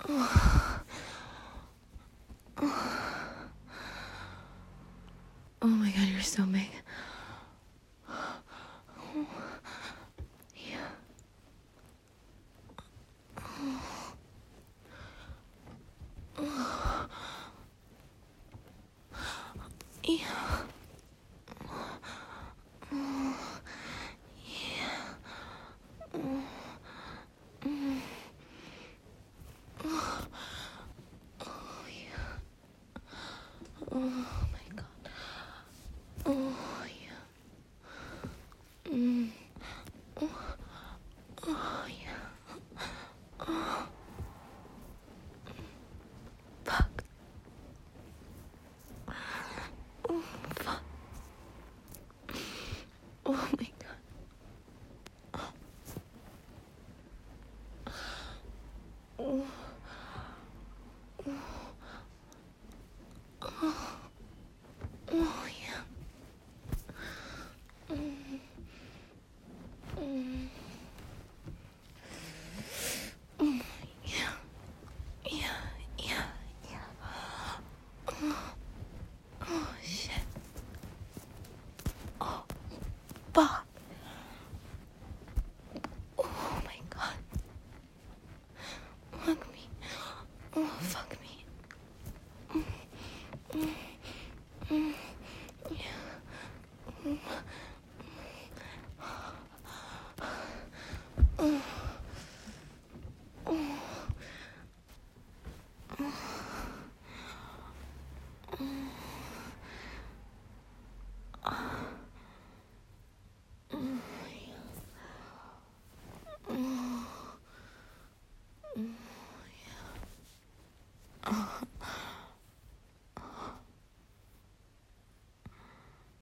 Oh my god, you're so big. Yeah. Yeah. Oh my god. Oh yeah. Oh yeah. Fuck. Oh fuck. Oh my god. Oh. Oh yeah. Yeah. Yeah. Yeah. Yeah. Oh shit. Oh fuck. Oh my god. Fuck me. Oh fuck me. Oh.